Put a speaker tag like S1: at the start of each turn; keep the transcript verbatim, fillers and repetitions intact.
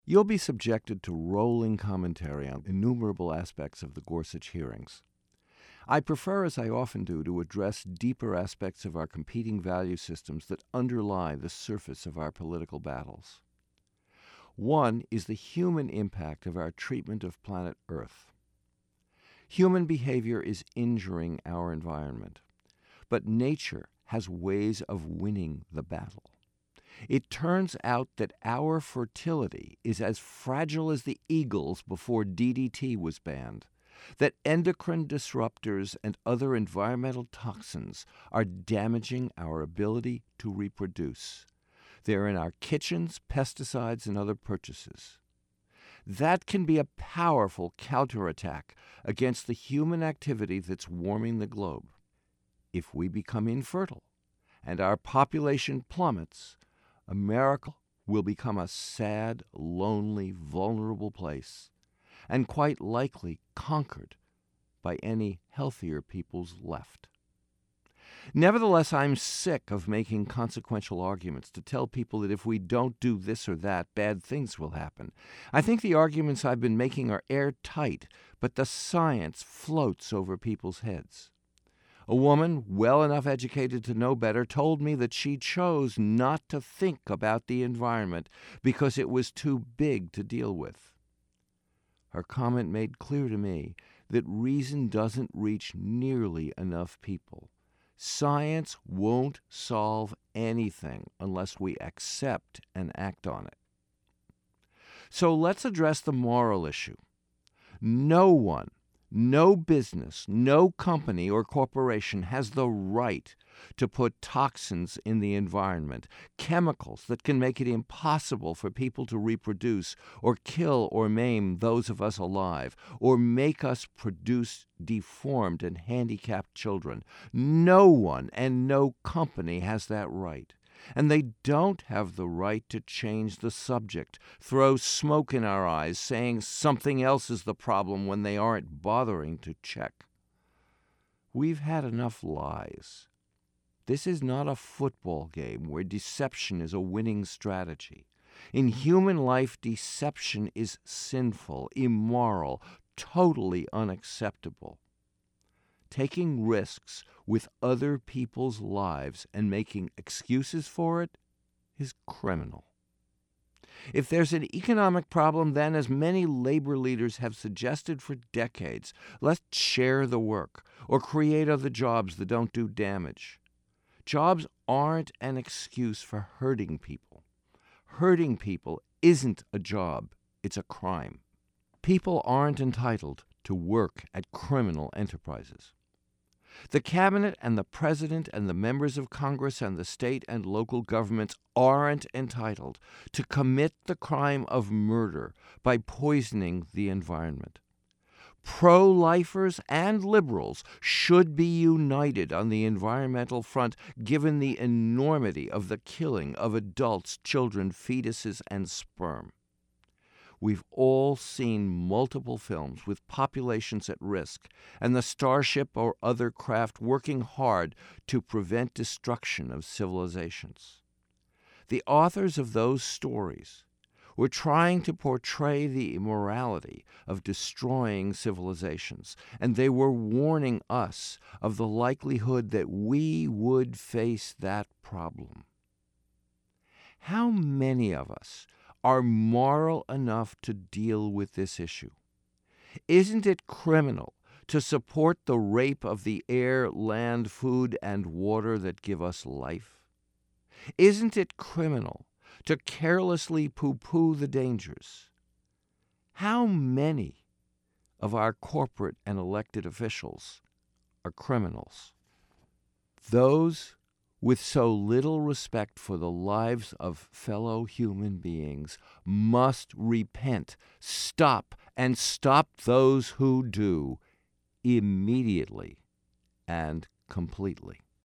S1: You'll be subjected to rolling commentary on innumerable aspects of the Gorsuch hearings. I prefer, as I often do, to address deeper aspects of our competing value systems that underlie the surface of our political battles. One is the human impact of our treatment of planet Earth. Human behavior is injuring our environment, but nature has ways of winning the battle. It turns out that our fertility is as fragile as the eagles before D D T was banned, that endocrine disruptors and other environmental toxins are damaging our ability to reproduce. They're in our kitchens, pesticides, and other purchases. That can be a powerful counterattack against the human activity that's warming the globe. If we become infertile and our population plummets, America will become a sad, lonely, vulnerable place, and quite likely conquered by any healthier peoples left. Nevertheless, I'm sick of making consequential arguments to tell people that if we don't do this or that, bad things will happen. I think the arguments I've been making are airtight, but the science floats over people's heads. A woman, well enough educated to know better, told me that she chose not to think about the environment because it was too big to deal with. Her comment made clear to me that reason doesn't reach nearly enough people. Science won't solve anything unless we accept and act on it. So let's address the moral issue. No one, no business, no company or corporation has the right to put toxins in the environment, chemicals that can make it impossible for people to reproduce or kill or maim those of us alive, or make us produce deformed and handicapped children. No one and no company has that right. And they don't have the right to change the subject, throw smoke in our eyes, saying something else is the problem when they aren't bothering to check. We've had enough lies. This is not a football game where deception is a winning strategy. In human life, deception is sinful, immoral, totally unacceptable. Taking risks with other people's lives and making excuses for it is criminal. If there's an economic problem, then, as many labor leaders have suggested for decades, let's share the work or create other jobs that don't do damage. Jobs aren't an excuse for hurting people. Hurting people isn't a job, it's a crime. People aren't entitled to work at criminal enterprises. The cabinet and the president and the members of Congress and the state and local governments aren't entitled to commit the crime of murder by poisoning the environment. Pro-lifers and liberals should be united on the environmental front, given the enormity of the killing of adults, children, fetuses, and sperm. We've all seen multiple films with populations at risk and the Starship or other craft working hard to prevent destruction of civilizations. The authors of those stories were trying to portray the immorality of destroying civilizations, and they were warning us of the likelihood that we would face that problem. How many of us are moral enough to deal with this issue? Isn't it criminal to support the rape of the air, land, food, and water that give us life? Isn't it criminal to carelessly poo-poo the dangers? How many of our corporate and elected officials are criminals? Those with so little respect for the lives of fellow human beings must repent, stop, and stop those who do immediately and completely.